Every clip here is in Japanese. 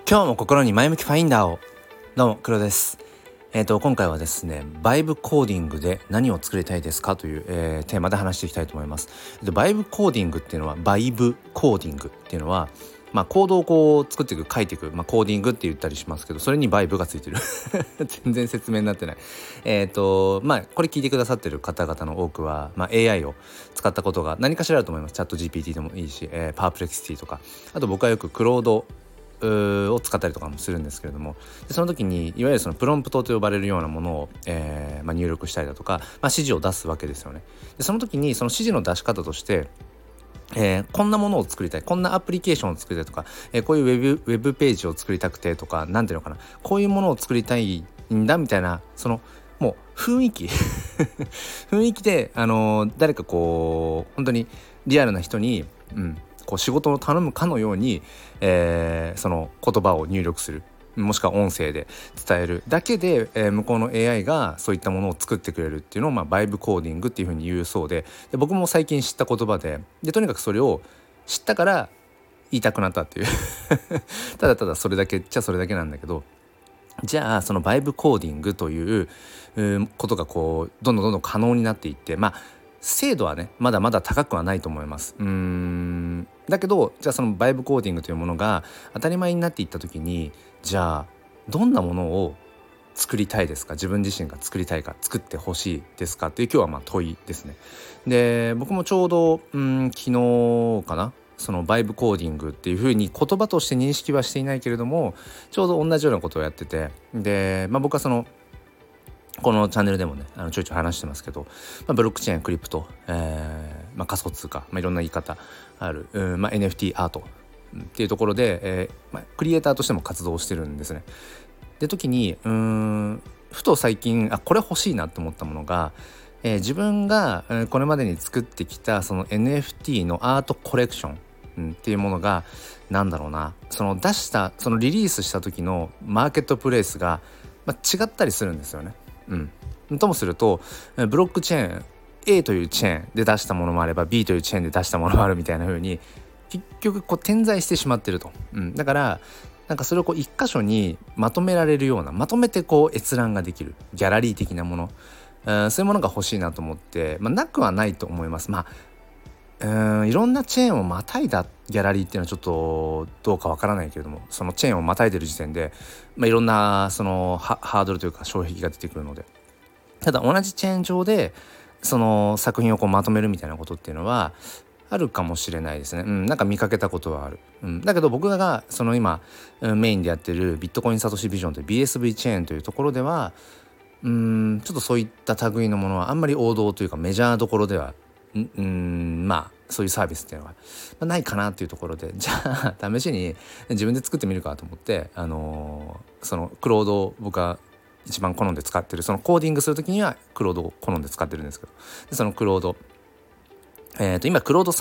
今日も心に前向きファインダーを。どうも黒です。今回はですね、バイブコーディングで何を作りたいですかという、テーマで話していきたいと思います。バイブコーディングっていうのはバイブコーディングっていうのはコードをこう作っていく書いていく、コーディングって言ったりしますけど、それにバイブがついてる全然説明になってない。これ聞いてくださってる方々の多くは、AI を使ったことが何かしらあると思います。チャット GPT でもいいし、パープレキシティとか、あと僕はよくクロードを使ったりとかもするんですけれども、その時にいわゆるそのプロンプトと呼ばれるようなものを、入力したりだとか、指示を出すわけですよね。でその時にその指示の出し方としてこんなものを作りたい、こんなアプリケーションを作りたいとか、こういうウェブページを作りたくてとか、なんていうのかな、こういうものを作りたいんだみたいな、そのもう雰囲気雰囲気で、誰かこう本当にリアルな人に、こう仕事を頼むかのように、その言葉を入力する、もしくは音声で伝えるだけで、向こうの AI がそういったものを作ってくれるっていうのを、バイブコーディングっていうふうに言うそうで、僕も最近知った言葉で、とにかくそれを知ったから言いたくなったっていうただただそれだけっちゃそれだけなんだけど、じゃあそのバイブコーディングということがこうどんどん可能になっていって、精度はねまだまだ高くはないと思います。だけど、じゃあそのバイブコーディングというものが当たり前になっていった時に、じゃあどんなものを作りたいですか、自分自身が作りたいか、作ってほしいですかっていう今日は問いですね。で、僕もちょうど昨日かな、そのバイブコーディングっていう風に言葉として認識はしていないけれども、ちょうど同じようなことをやってて、で、僕はそのこのチャンネルでもねちょいちょい話してますけど、ブロックチェーン、クリプト、仮想通貨、いろんな言い方ある、NFT アートっていうところで、クリエイターとしても活動してるんですね。で時にふと最近これ欲しいなと思ったものが、自分がこれまでに作ってきたその NFT のアートコレクションっていうものが、なんだろうな、その出したそのリリースした時のマーケットプレイスが、違ったりするんですよね。ともするとブロックチェーン A というチェーンで出したものもあれば B というチェーンで出したものもあるみたいな風に結局こう点在してしまってると、だからなんかそれをこう一箇所にまとめられるような、まとめてこう閲覧ができるギャラリー的なもの、そういうものが欲しいなと思って、なくはないと思います。いろんなチェーンをまたいだギャラリーっていうのはちょっとどうかわからないけれども、そのチェーンをまたいでる時点で、いろんなそのハードルというか障壁が出てくるので、ただ同じチェーン上でその作品をこうまとめるみたいなことっていうのはあるかもしれないですね。なんか見かけたことはある。だけど僕がその今メインでやってるビットコインサトシビジョンという BSV チェーンというところでは、ちょっとそういった類のものはあんまり王道というかメジャーどころではそういうサービスっていうのは、ないかなっていうところで、じゃあ試しに自分で作ってみるかと思って、そのクロードを僕が一番好んで使ってる、そのコーディングするときにはクロードを好んで使ってるんですけど、でそのクロード、今クロード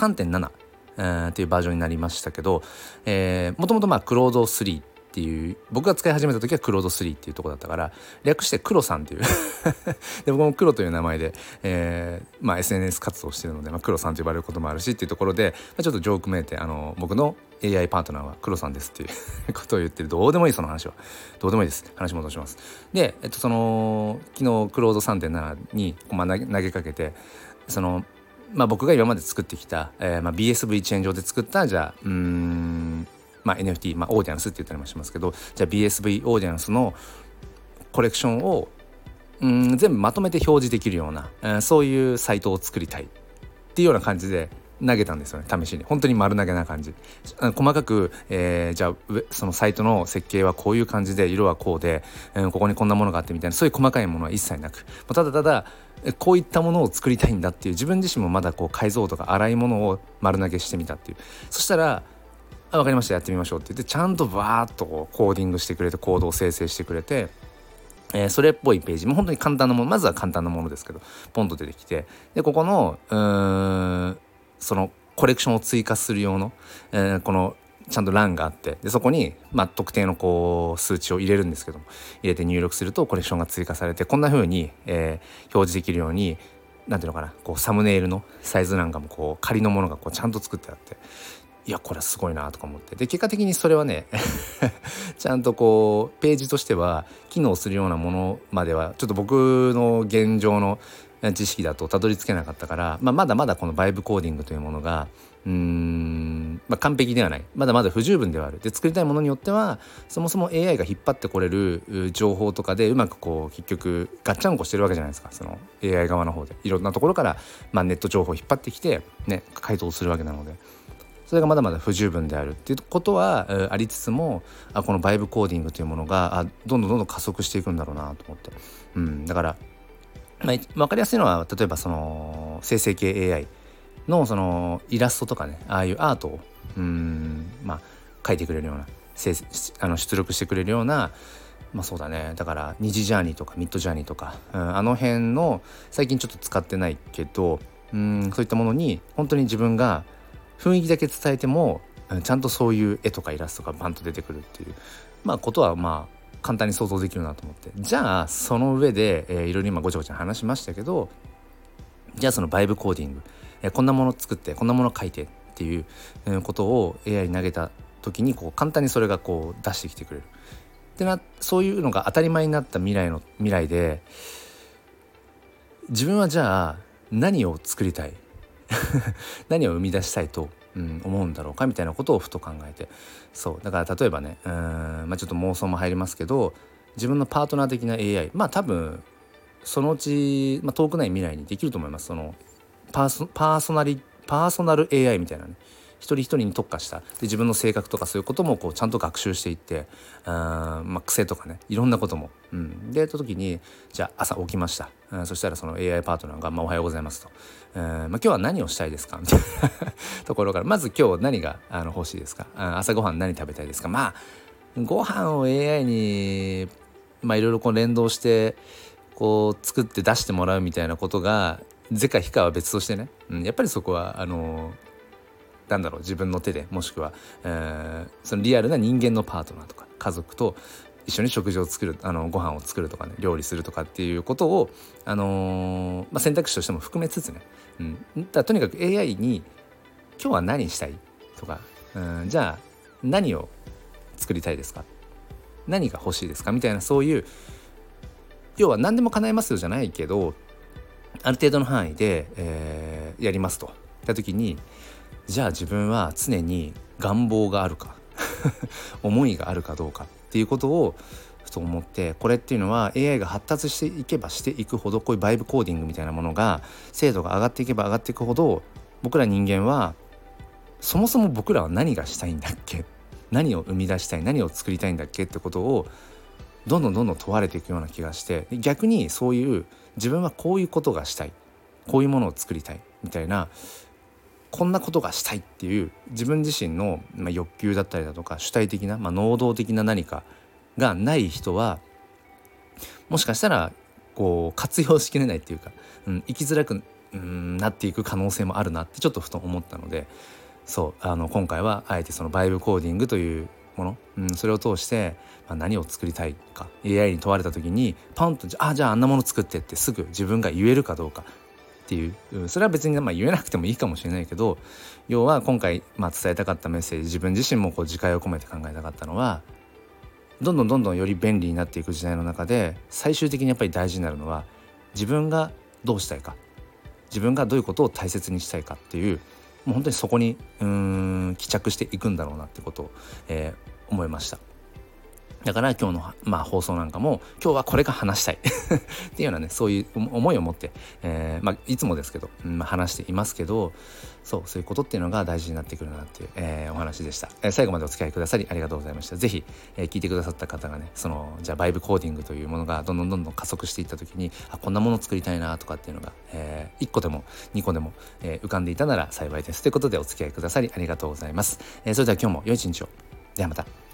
3.7、っていうバージョンになりましたけど、もともとクロード3っていう、僕が使い始めた時はクロード3っていうところだったから、略してクロさんっていうで僕もクロという名前で、SNS 活動してるので、クロさんと呼ばれることもあるしっていうところで、ちょっとジョークめいて僕の AI パートナーはクロさんですっていうことを言ってる。どうでもいい、その話はどうでもいいです。話戻します。で、その昨日クロード 3.7 に投げかけて、その僕が今まで作ってきた、BSV チェーン上で作ったじゃあNFT、オーディアンスって言ったりもしますけど、じゃあ BSV オーディアンスのコレクションを全部まとめて表示できるような、そういうサイトを作りたいっていうような感じで投げたんですよね。試しに本当に丸投げな感じ、細かく、じゃあそのサイトの設計はこういう感じで、色はこうで、ここにこんなものがあってみたいな、そういう細かいものは一切なく、ただただこういったものを作りたいんだっていう、自分自身もまだこう解像度が荒いものを丸投げしてみたっていう。そしたら分かりました、やってみましょうって言って、ちゃんとバーッとコーディングしてくれて、コードを生成してくれて、それっぽいページも本当に簡単なもの、まずは簡単なものですけどポンと出てきて、でここのそのコレクションを追加する用の、このちゃんと欄があって、でそこに特定のこう数値を入れるんですけども、入れて入力するとコレクションが追加されて、こんな風に、表示できるように、なんていうのかな、こうサムネイルのサイズなんかもこう仮のものがこうちゃんと作ってあって、 いやこれすごいなとか思って、で結果的にそれはねちゃんとこうページとしては機能するようなものまではちょっと僕の現状の知識だとたどり着けなかったから、まだまだこのバイブコーディングというものが完璧ではない、まだまだ不十分ではある。で作りたいものによってはそもそも AI が引っ張ってこれる情報とかでうまくこう結局ガッチャンコしてるわけじゃないですか。その AI 側の方でいろんなところから、ネット情報を引っ張ってきてね回答するわけなので、それがまだまだ不十分であるっていうことはありつつも、このバイブコーディングというものがどんどん加速していくんだろうなと思って、だから、分かりやすいのは例えばその生成系 AI のそのイラストとかね、ああいうアートを描いてくれるような出力してくれるような、そうだね、だから2次ジャーニーとかミッドジャーニーとか、あの辺の最近ちょっと使ってないけどそういったものに本当に自分が雰囲気だけ伝えてもちゃんとそういう絵とかイラストがバンと出てくるっていうことは簡単に想像できるなと思って、じゃあその上で、いろいろ今ごちゃごちゃ話しましたけど、じゃあそのバイブコーディング、こんなもの作ってこんなもの書いてっていうことを AI に投げた時にこう簡単にそれがこう出してきてくれるってそういうのが当たり前になった未来で、自分はじゃあ何を作りたい何を生み出したいと、思うんだろうかみたいなことをふと考えて、そうだから例えばねちょっと妄想も入りますけど、自分のパートナー的な AI 多分そのうち、遠くない未来にできると思います。そのパーソナル AI みたいなね、一人一人に特化したで自分の性格とかそういうこともこうちゃんと学習していって、癖とかねいろんなことも、でやった時にじゃあ朝起きました、そしたらその AI パートナーが、おはようございますと、今日は何をしたいですかみたいなところから、まず今日何が欲しいですか、朝ごはん何食べたいですか、ご飯を AI にいろいろこう連動してこう作って出してもらうみたいなことが是か非かは別としてね、やっぱりそこは自分の手でもしくは、そのリアルな人間のパートナーとか家族と一緒に食事を作るご飯を作るとかね料理するとかっていうことを、選択肢としても含めつつね、とにかく AI に今日は何したいとか、じゃあ何を作りたいですか、何が欲しいですかみたいな、そういう要は何でも叶えますよじゃないけどある程度の範囲で、やりますといった時に、じゃあ自分は常に願望があるか思いがあるかどうかっていうことをふと思って、これっていうのは AI が発達していけばしていくほど、こういうバイブコーディングみたいなものが精度が上がっていけば上がっていくほど、僕ら人間はそもそも僕らは何がしたいんだっけ、何を生み出したい、何を作りたいんだっけってことをどんどん問われていくような気がして、逆にそういう自分はこういうことがしたい、こういうものを作りたいみたいな、こんなことがしたいっていう自分自身の、欲求だったりだとか主体的な、能動的な何かがない人はもしかしたらこう活用しきれないっていうか、生きづらくなっていく可能性もあるなってちょっとふと思ったので、そう今回はあえてそのバイブコーディングというもの、それを通して、何を作りたいか AI に問われた時にパンとじゃああんなもの作ってってすぐ自分が言えるかどうかっていう、それは別に言えなくてもいいかもしれないけど、要は今回伝えたかったメッセージ、自分自身もこう自戒を込めて考えたかったのは、どんどんより便利になっていく時代の中で最終的にやっぱり大事になるのは自分がどうしたいか、自分がどういうことを大切にしたいかっていう、もう本当にそこに帰着していくんだろうなってことを、思いました。だから今日の、放送なんかも今日はこれが話したいっていうようなね、そういう思いを持って、いつもですけど、話していますけど、そういうことっていうのが大事になってくるなっていう、お話でした。最後までお付き合いくださりありがとうございました。ぜひ、聞いてくださった方がね、じゃあバイブコーディングというものがどんどん加速していった時に、こんなものを作りたいなとかっていうのが、1個でも2個でも、浮かんでいたなら幸いです。ということでお付き合いくださりありがとうございます。それでは今日も良い一日を。ではまた。